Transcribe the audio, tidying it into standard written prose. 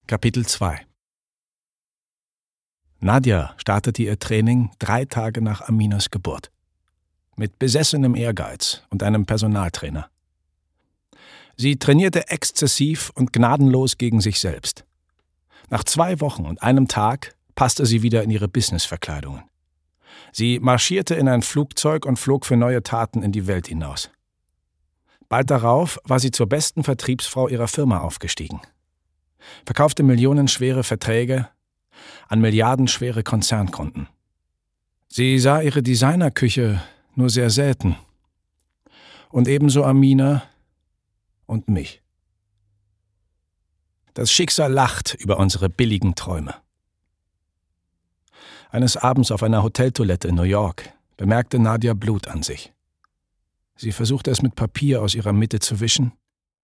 Kapitel 2 Nadja startete ihr Training 3 Tage nach Aminas Geburt. Mit besessenem Ehrgeiz und einem Personaltrainer. Sie trainierte exzessiv und gnadenlos gegen sich selbst. Nach 2 Wochen und einem Tag passte sie wieder in ihre Businessverkleidungen. Sie marschierte in ein Flugzeug und flog für neue Taten in die Welt hinaus. Bald darauf war sie zur besten Vertriebsfrau ihrer Firma aufgestiegen. Verkaufte millionenschwere Verträge an milliardenschwere Konzernkunden. Sie sah ihre Designerküche nur sehr selten. Und ebenso Amina und mich. Das Schicksal lacht über unsere billigen Träume. Eines Abends auf einer Hoteltoilette in New York bemerkte Nadja Blut an sich. Sie versuchte es mit Papier aus ihrer Mitte zu wischen,